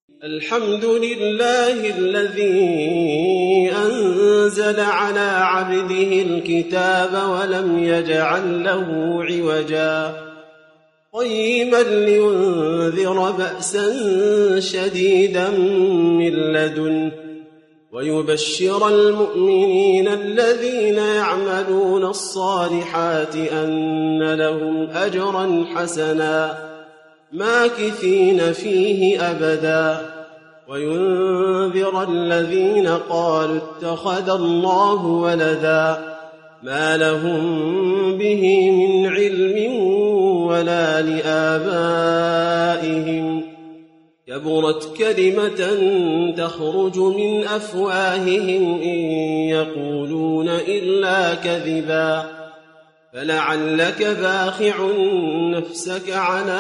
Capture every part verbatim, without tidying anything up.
الحمد لله الذي أنزل على عبده الكتاب ولم يجعل له عوجا قيما لينذر بأسا شديدا من لدنه ويبشر المؤمنين الذين يعملون الصالحات أن لهم أجرا حسنا ماكثين فيه أبدا وينذر الذين قالوا اتخذ الله ولدا ما لهم به من علم ولا لآبائهم كبرت كلمة تخرج من أفواههم إن يقولون إلا كذبا فلعلك باخع نفسك على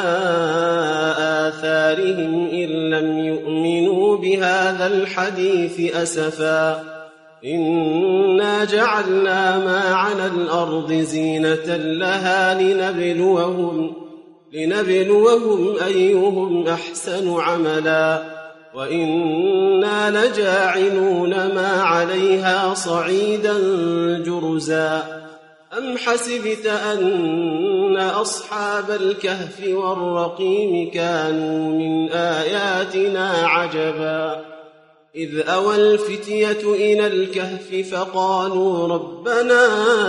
آثارهم إن لم يؤمنوا بهذا الحديث أسفا إنا جعلنا ما على الأرض زينة لها لنبلوهم لنبلوهم أيهم أحسن عملا وإنا لجاعلون ما عليها صعيدا جرزا أم حسبت أن أصحاب الكهف والرقيم كانوا من آياتنا عجبا إذ أوى الفتية إلى الكهف فقالوا ربنا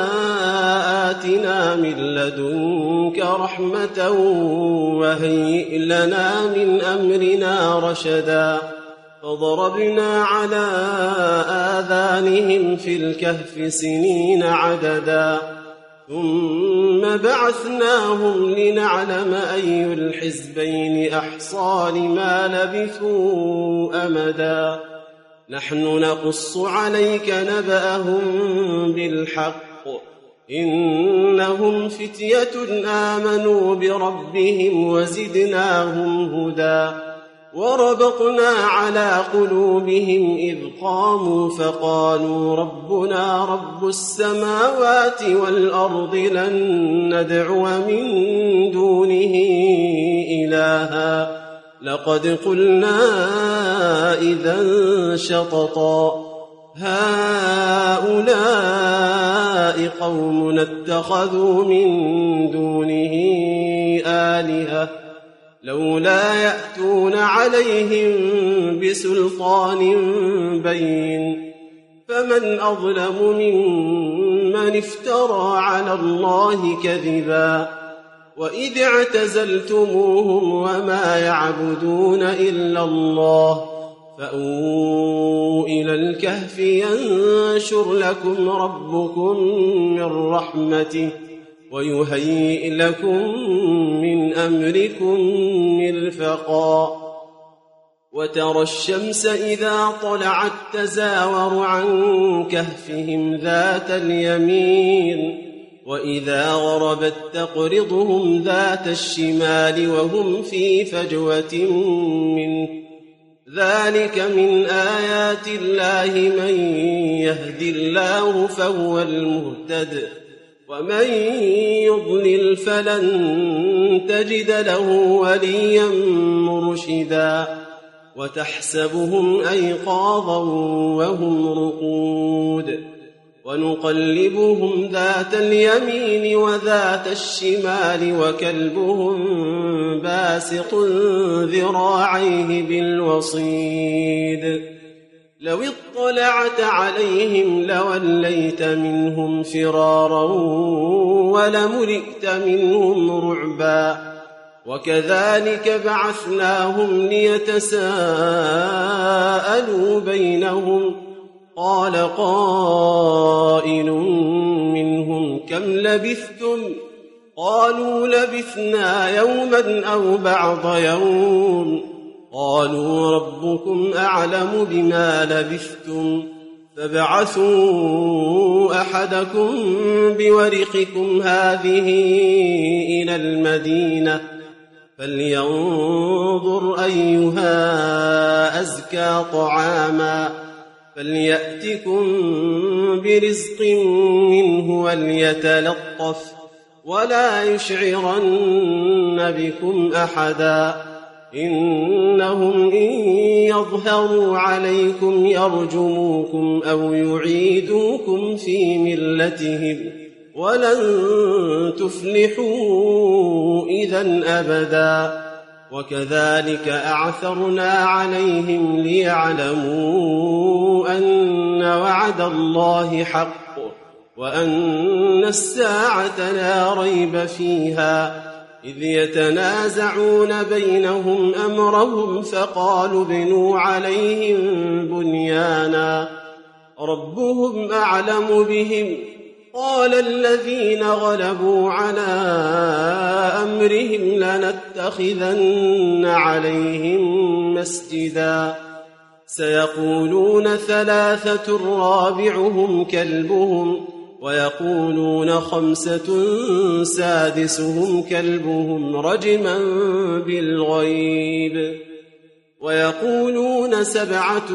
آتنا من لدنك رحمة وهيئ لنا من أمرنا رشدا فضربنا على آذانهم في الكهف سنين عددا ثم بعثناهم لنعلم أي الحزبين أحصى لما لبثوا أمدا نحن نقص عليك نبأهم بالحق إنهم فتية آمنوا بربهم وزدناهم هدى وربطنا على قلوبهم إذ قاموا فقالوا ربنا رب السماوات والأرض لن ندعو من دونه إلها لقد قلنا إذا شططا هؤلاء قوم اتخذوا من دونه آلهة لولا يأتون عليهم بسلطان بين فمن أظلم ممن افترى على الله كذبا وإذ اعتزلتموهم وما يعبدون إلا الله فأووا إلى الكهف ينشر لكم ربكم من رحمته ويهيئ لكم من أمركم مرفقا وترى الشمس إذا طلعت تزاور عن كهفهم ذات اليمين وإذا غربت تقرضهم ذات الشمال وهم في فجوة منه ذلك من آيات الله من يهد الله فهو المهتد ومن يضلل فلن تجد له وليا مرشدا وتحسبهم أيقاظا وهم رقود ونقلبهم ذات اليمين وذات الشمال وكلبهم باسط ذراعيه بالوصيد لو اطلعت عليهم لوليت منهم فرارا ولملئت منهم رعبا وكذلك بعثناهم ليتساءلوا بينهم قال قائل منهم كم لبثتم قالوا لبثنا يوما أو بعض يوم قالوا ربكم أعلم بما لبثتم فابعثوا أحدكم بورقكم هذه إلى المدينة فلينظر أيها أزكى طعاما فليأتكم برزق منه وليتلطف ولا يشعرن بكم أحدا إنهم إن يظهروا عليكم يرجموكم أو يعيدوكم في ملتهم ولن تفلحوا إذن أبدا. وكذلك أعثرنا عليهم ليعلموا أن وعد الله حق وأن الساعة لا ريب فيها، إذ يتنازعون بينهم أمرهم فقالوا ابنوا عليهم بنيانا ربهم أعلم بهم، قال الذين غلبوا على أمرهم لنتخذن عليهم مسجدا. سيقولون ثلاثة رابعهم كلبهم ويقولون خمسة سادسهم كلبهم رجما بالغيب ويقولون سبعة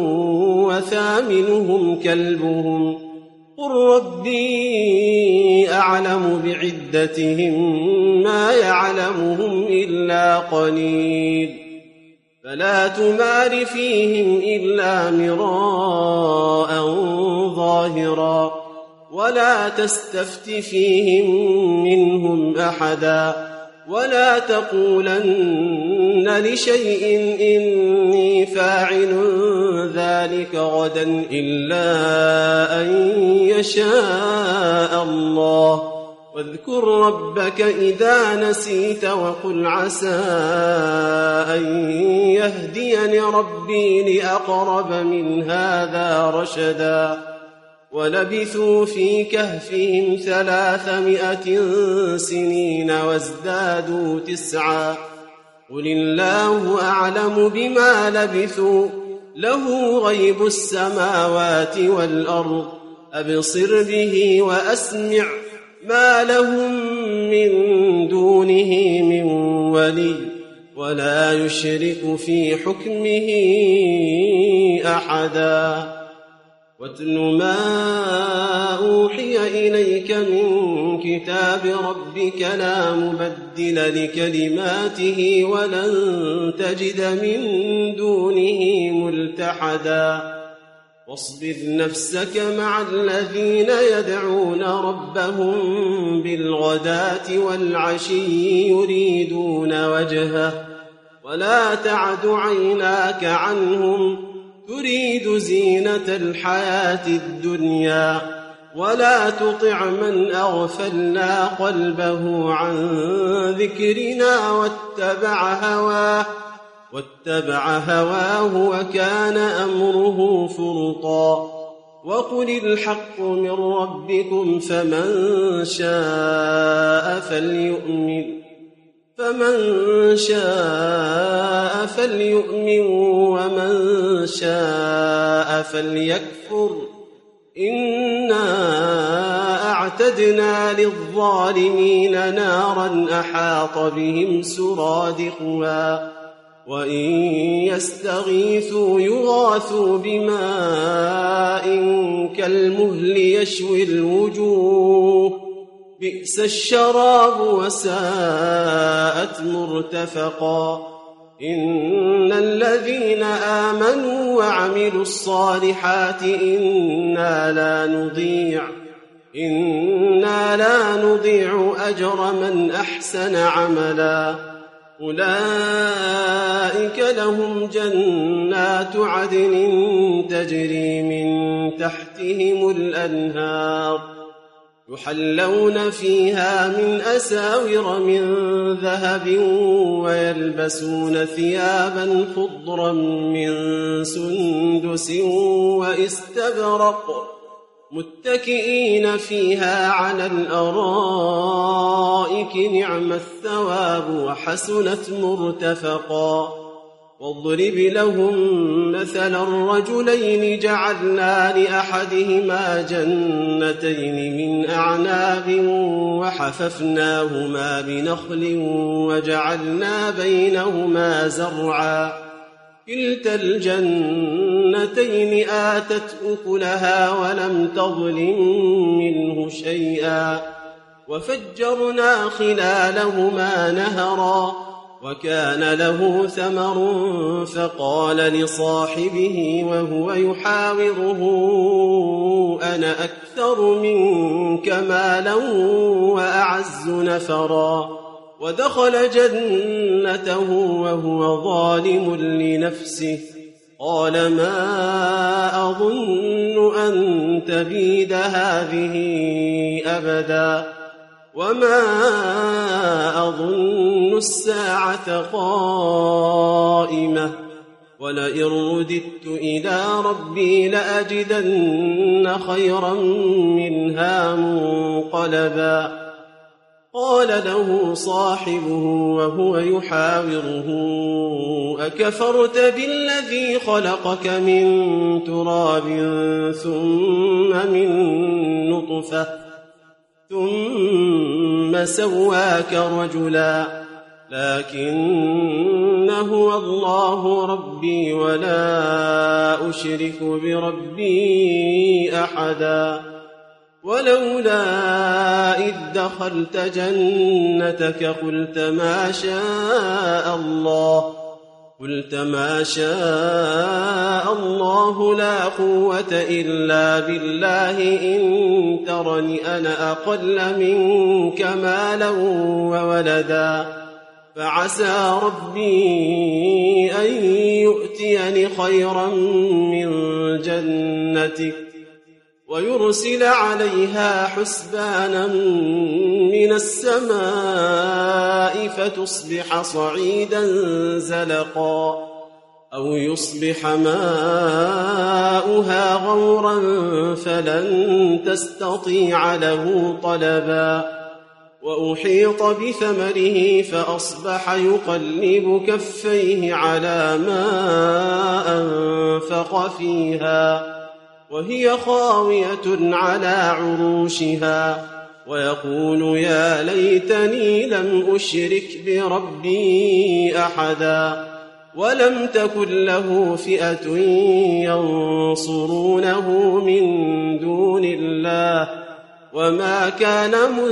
وثامنهم كلبهم قل ربي أعلم بعدتهم ما يعلمهم إلا قليل فلا تمار فيهم إلا مراء ظاهرا ولا تستفت فيهم منهم أحدا ولا تقولن لشيء إني فاعل ذلك غدا إلا أن يشاء الله واذكر ربك إذا نسيت وقل عسى أن يهديني ربي لأقرب من هذا رشدا. ولبثوا في كهفهم ثلاثمائة سنين وازدادوا تسعا قل الله أعلم بما لبثوا له غيب السماوات والأرض أبصر به وأسمع ما لهم من دونه من ولي ولا يشرك في حكمه أحدا. واتل ما أوحي إليك من كتاب ربك لا مبدل لكلماته ولن تجد من دونه ملتحدا. واصبر نفسك مع الذين يدعون ربهم بالغداة والعشي يريدون وجهه ولا تعد عيناك عنهم تريد زينة الحياة الدنيا ولا تطع من أغفلنا قلبه عن ذكرنا واتبع هواه واتبع هواه وكان أمره فرطا. وقل الحق من ربكم فمن شاء فليؤمن فمن شاء فليؤمن ومن شاء فليكفر إنا أعتدنا للظالمين نارا أحاط بهم سرادقها وإن يستغيثوا يغاثوا بماء كالمهل يشوي الوجوه بئس الشراب وساءت مرتفقا. إن الذين آمنوا وعملوا الصالحات إنا لا نضيع إنا لا نضيع أجر من أحسن عملا. أولئك لهم جنات عدن تجري من تحتهم الأنهار يحلون فيها من أساور من ذهب ويلبسون ثيابا خضرا من سندس واستبرق متكئين فيها على الأرائك نعم الثواب وحسنت مرتفقا. واضرب لهم مثل الرجلين جعلنا لأحدهما جنتين من أعناب وحففناهما بنخل وجعلنا بينهما زرعا كلتا الجنتين آتت أكلها ولم تظلم منه شيئا وفجرنا خلالهما نهرا وكان له ثمر فقال لصاحبه وهو يحاوره أنا أكثر منك مالا وأعز نفرا ودخل جنته وهو ظالم لنفسه قال ما أظن أن تبيد هذه أبدا وما أظن الساعة قائمة ولئن رددت إلى ربي لأجدن خيرا منها منقلبا قال له صاحبه وهو يحاوره أكفرت بالذي خلقك من تراب ثم من نطفة ثم سواك رجلا لكن هو الله ربي ولا أشرك بربي أحدا ولولا إذ دخلت جنتك قلت ما شاء الله قلت ما شاء الله لا قوة إلا بالله إن ترني أنا أقل منك مالا وولدا فعسى ربي أن يؤتيني خيرا من جنتك ويرسل عليها حسبانا من السماء فتصبح صعيدا زلقا أو يصبح ماؤها غورا فلن تستطيع له طلبا وأحيط بثمره فأصبح يقلب كفيه على ما أنفق فيها وهي خاوية على عروشها ويقول يا ليتني لم أشرك بربي أحدا ولم تكن له فئة ينصرونه من دون الله وما كان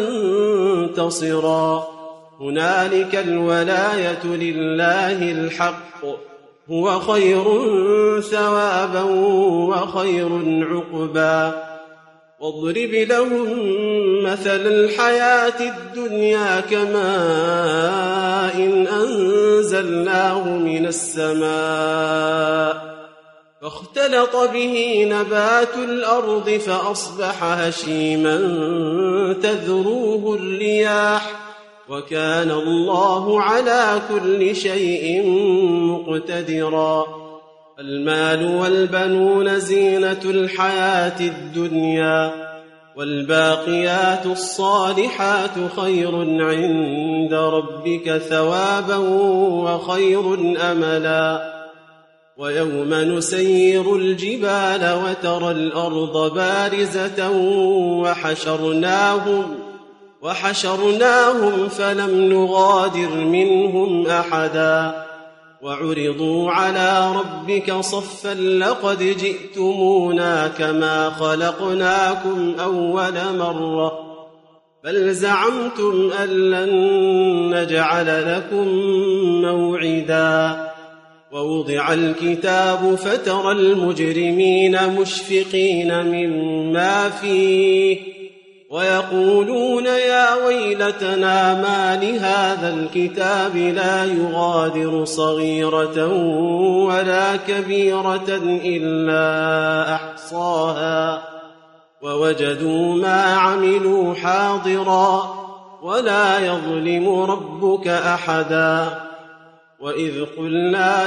منتصرا هنالك الولاية لله الحق هو خير ثوابا وخير عقبا واضرب لهم مثل الحياة الدنيا كماء إن أنزلناه من السماء فاختلط به نبات الأرض فأصبح هشيما تذروه الرياح وكان الله على كل شيء مقتدرا المال والبنون زينة الحياة الدنيا والباقيات الصالحات خير عند ربك ثوابا وخير أملا ويوم نسير الجبال وترى الأرض بارزة وحشرناهم وحشرناهم فلم نغادر منهم أحدا وعرضوا على ربك صفا لقد جئتمونا كما خلقناكم أول مرة بل زعمتم أن لن نجعل لكم موعدا ووضع الكتاب فترى المجرمين مشفقين مما فيه ويقولون يا ويلتنا ما لهذا الكتاب لا يغادر صغيرة ولا كبيرة إلا أحصاها ووجدوا ما عملوا حاضرا ولا يظلم ربك أحدا وإذ قلنا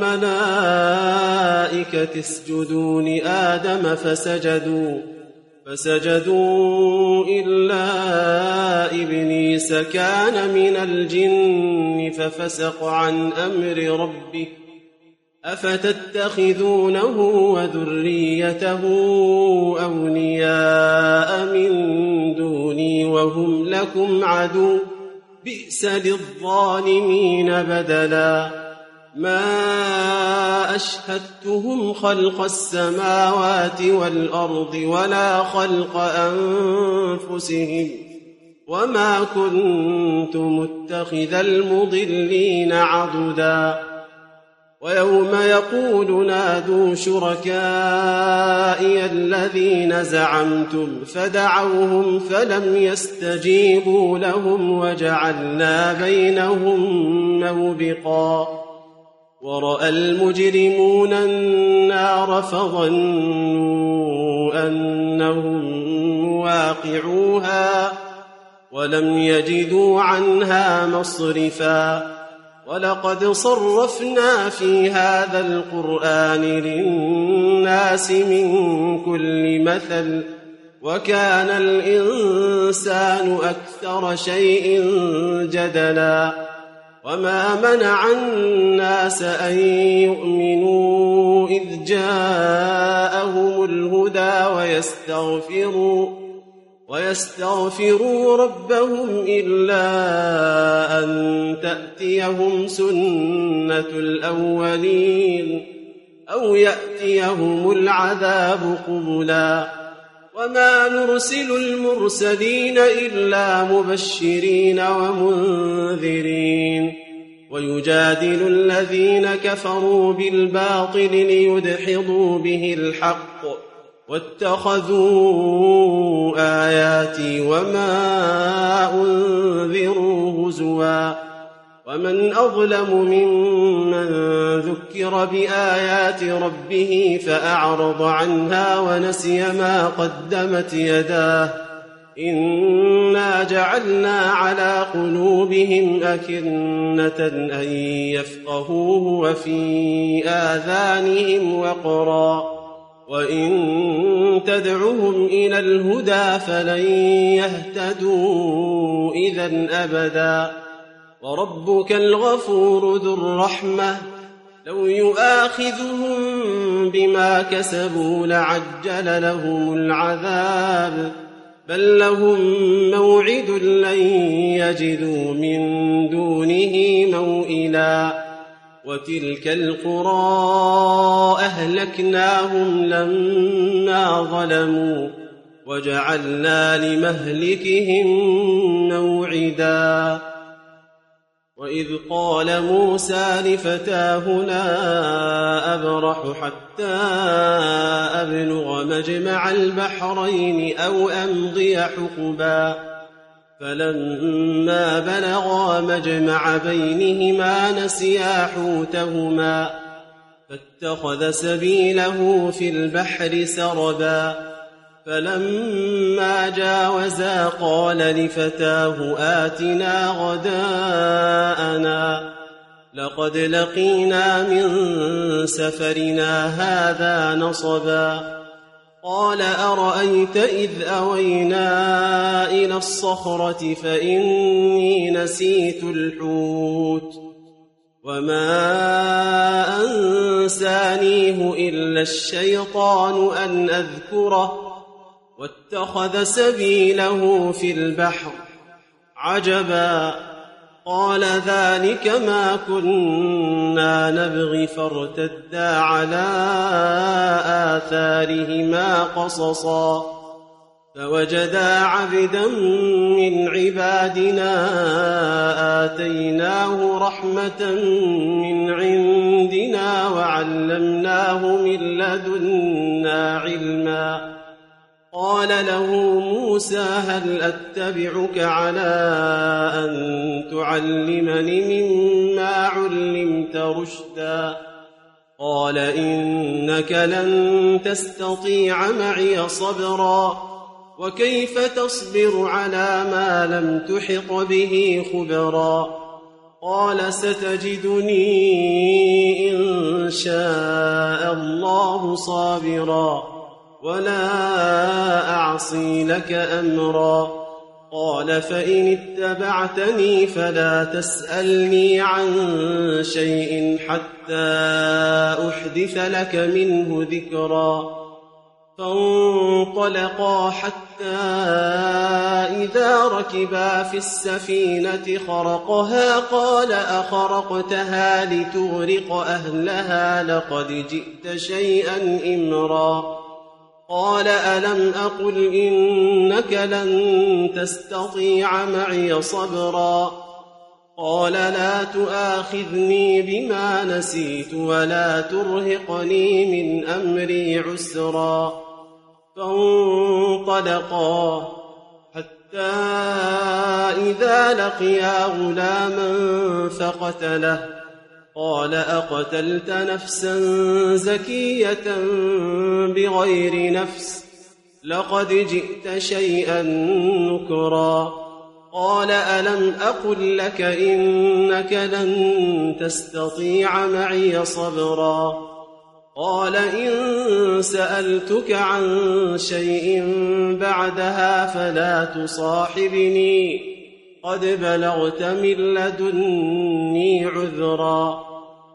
للملائكة اسجدوا لآدم فسجدوا فسجدوا إلا إبليس كان من الجن ففسق عن أمر ربه أفتتخذونه وذريته أولياء من دوني وهم لكم عدو بئس للظالمين بدلا ما أشهدتهم خلق السماوات والأرض ولا خلق أنفسهم وما كنت متخذ المضلين عضدا ويوم يقول نادوا شركائي الذين زعمتم فدعوهم فلم يستجيبوا لهم وجعلنا بينهم موبقا ورأى المجرمون النار فظنوا أنهم واقعوها ولم يجدوا عنها مصرفا ولقد صرفنا في هذا القرآن للناس من كل مثل وكان الإنسان أكثر شيء جدلا وما منع الناس أن يؤمنوا إذ جاءهم الهدى ويستغفروا ويستغفروا ربهم إلا أن تأتيهم سنة الأولين أو يأتيهم العذاب قبلا وما نرسل المرسلين إلا مبشرين ومنذرين ويجادل الذين كفروا بالباطل ليدحضوا به الحق واتخذوا آياتي وما أنذروا هزوا ومن أظلم ممن ذكر بآيات ربه فأعرض عنها ونسي ما قدمت يداه إنا جعلنا على قلوبهم أكنة أن يفقهوه وفي آذانهم وقرا وإن تدعهم إلى الهدى فلن يهتدوا إذا أبدا وربك الغفور ذو الرحمة لو يؤاخذهم بما كسبوا لعجل لهم العذاب بل لهم موعد لن يجدوا من دونه موئلا وتلك القرى أهلكناهم لما ظلموا وجعلنا لمهلكهم موعدا وإذ قال موسى لفتاه لا أبرح حتى أبلغ مجمع البحرين أو أمضي حقبا فلما بلغا مجمع بينهما نسيا حوتهما فاتخذ سبيله في البحر سربا فلما جاوزا قال لفتاه آتنا غداءنا لقد لقينا من سفرنا هذا نصبا قال أرأيت إذ أوينا إلى الصخرة فإني نسيت الحوت وما أنسانيه إلا الشيطان أن أذكره واتخذ سبيله في البحر عجبا قال ذلك ما كنا نبغي فارتدا على آثارهما قصصا فوجدا عبدا من عبادنا آتيناه رحمة من عندنا وعلمناه من لدنا علما قال له موسى هل أتبعك على أن تعلمني مما علمت رشدا قال إنك لن تستطيع معي صبرا وكيف تصبر على ما لم تحط به خبرا قال ستجدني إن شاء الله صابرا ولا أعصي لك أمرا قال فإن اتبعتني فلا تسألني عن شيء حتى أحدث لك منه ذكرا فانطلقا حتى إذا ركبا في السفينة خرقها قال أخرقتها لتغرق أهلها لقد جئت شيئا إمرا قال ألم أقل إنك لن تستطيع معي صبرا قال لا تؤاخذني بما نسيت ولا ترهقني من أمري عسرا فانطلقا حتى إذا لقيا غلاما فقتله قال أقتلت نفسا زكية بغير نفس لقد جئت شيئا نكرا قال ألم أقل لك إنك لن تستطيع معي صبرا قال إن سألتك عن شيء بعدها فلا تصاحبني قد بلغت من لدني عذرا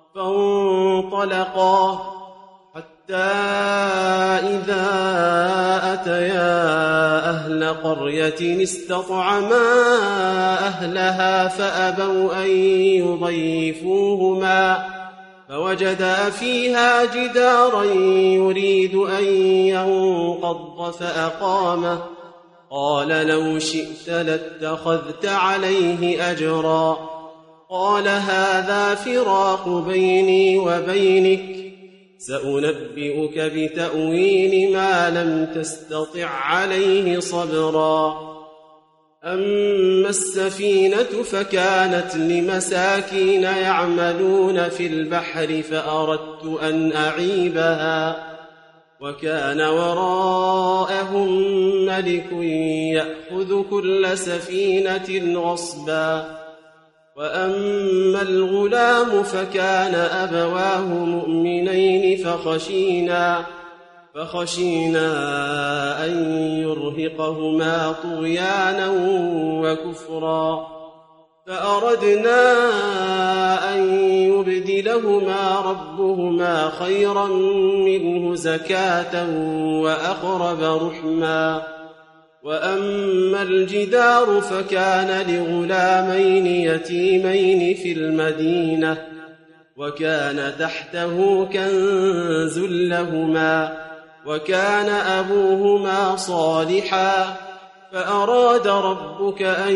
فانطلقا حتى إذا أتيا أهل قرية استطعما أهلها فأبوا أن يضيفوهما فوجدا فيها جدارا يريد أن ينقض فأقامه قال لو شئت لاتخذت عليه أجرا قال هذا فراق بيني وبينك سأنبئك بتأويل ما لم تستطع عليه صبرا أما السفينة فكانت لمساكين يعملون في البحر فأردت أن أعيبها وكان وراءهم ملك يأخذ كل سفينة غصبا وأما الغلام فكان أبواه مؤمنين فخشينا فخشينا أن يرهقهما طغيانا وكفرا فأردنا أن يبدلهما ربهما خيرا منه زكاة وأقرب رحما وأما الجدار فكان لغلامين يتيمين في المدينة وكان تحته كنز لهما وكان أبوهما صالحا فأراد ربك أن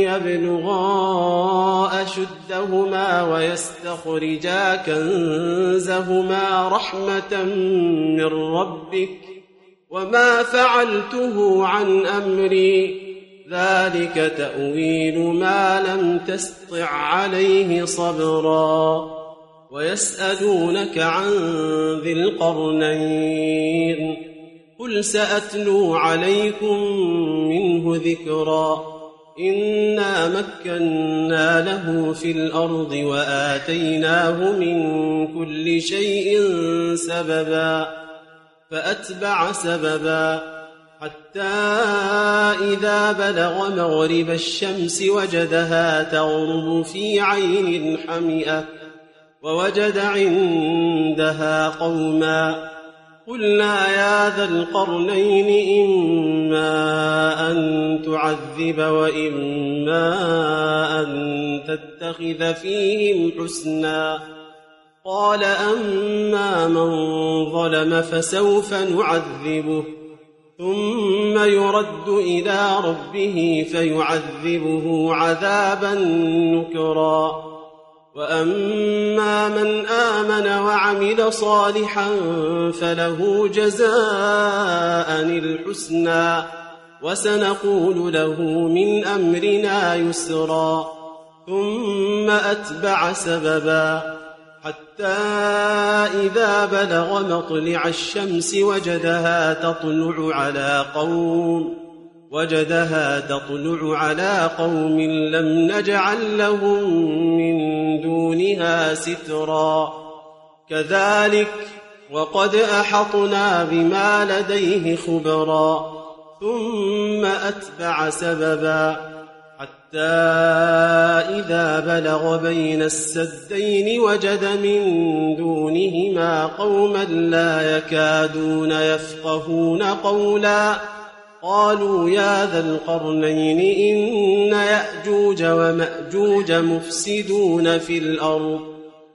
يبلغا أشدهما ويستخرجا كنزهما رحمة من ربك وما فعلته عن أمري ذلك تأويل ما لم تستطع عليه صبرا ويسألونك عن ذي القرنين قل سأتلو عليكم منه ذكرا إنا مكنا له في الأرض وآتيناه من كل شيء سببا فأتبع سببا حتى إذا بلغ مغرب الشمس وجدها تغرب في عين حمئة ووجد عندها قوما قلنا يا ذا القرنين إما أن تعذب وإما أن تتخذ فيهم حسنا قال أما من ظلم فسوف نعذبه ثم يرد إلى ربه فيعذبه عذابا نكرا وأما من آمن وعمل صالحا فله جزاء الحسنى وسنقول له من أمرنا يسرا ثم أتبع سببا حتى إذا بلغ مطلع الشمس وجدها تطلع على قوم وجدها تطلع على قوم لم نجعل لهم من دونها سترا كذلك وقد أحطنا بما لديه خبرا ثم أتبع سببا حتى إذا بلغ بين السدين وجد من دونهما قوما لا يكادون يفقهون قولا قالوا يا ذا القرنين إن يأجوج ومأجوج مفسدون في الأرض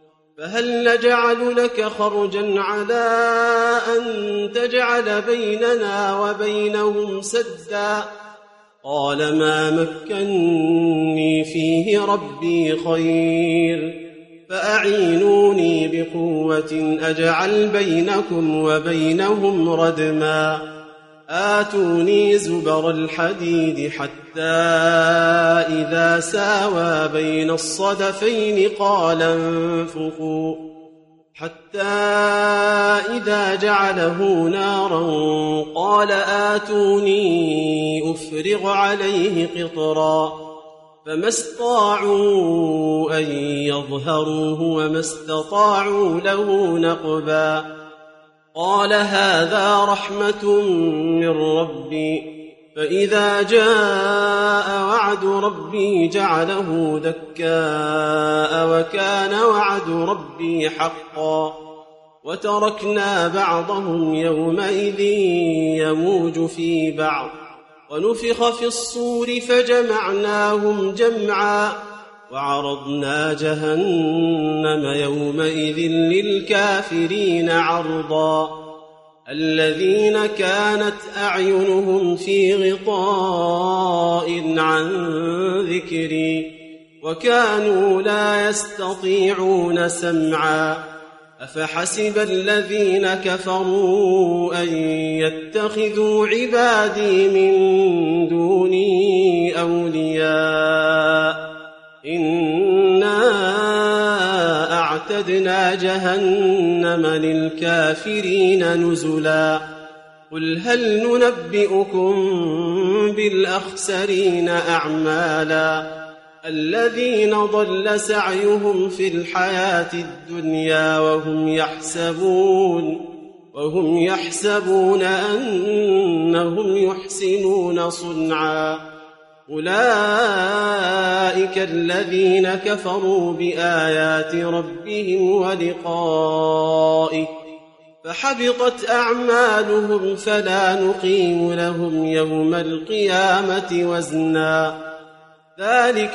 فهل نجعل لك خرجا على أن تجعل بيننا وبينهم سدا؟ قال ما مكني فيه ربي خير، فأعينوني بقوة أجعل بينكم وبينهم ردما. آتوني زبر الحديد حتى إذا ساوى بين الصدفين قال انفخوا، حتى إذا جعله نارا قال آتوني أفرغ عليه قطرا، فما استطاعوا أن يظهروه وما استطاعوا له نقبا. قال هذا رحمة من ربي، فإذا جاء وعد ربي جعله دكاء وكان وعد ربي حقا. وتركنا بعضهم يومئذ يموج في بعض، ونفخ في الصور فجمعناهم جمعا، وعرضنا جهنم يومئذ للكافرين عرضا. الذين كانت أعينهم في غطاء عن ذكري وكانوا لا يستطيعون سمعا. أفحسب الذين كفروا أن يتخذوا عبادي من دوني أولياء؟ إنا أعتدنا جهنم للكافرين نزلا. قل هل ننبئكم بالأخسرين أعمالا؟ الذين ضل سعيهم في الحياة الدنيا وهم يحسبون وهم يحسبون أنهم يحسنون صنعا. أولئك الذين كفروا بآيات ربهم ولقائه فحبطت أعمالهم فلا نقيم لهم يوم القيامة وزنا. ذلك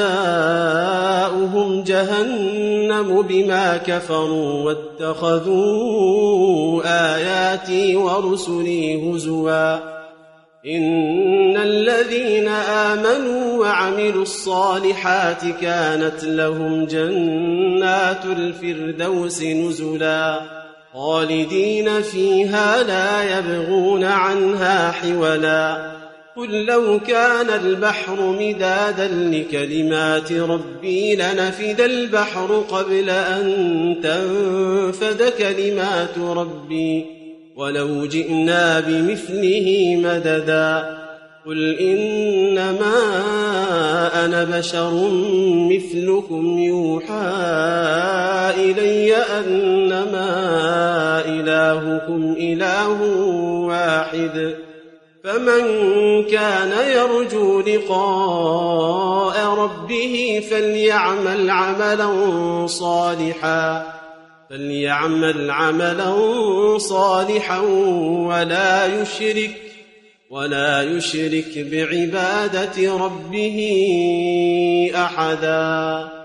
جزاؤهم جهنم بما كفروا واتخذوا آياتي ورسلي هزوا. إن الذين آمنوا وعملوا الصالحات كانت لهم جنات الفردوس نزلا، خالدين فيها لا يبغون عنها حولا. قل لو كان البحر مدادا لكلمات ربي لنفد البحر قبل أن تنفد كلمات ربي ولو جئنا بمثله مددا. قل إنما أنا بشر مثلكم يوحى إلي أنما إلهكم إله واحد، فمن كان يرجو لقاء ربه فليعمل عملا صالحا فليعمل عملا صالحا ولا يشرك ولا يشرك بعبادة ربه أحدا.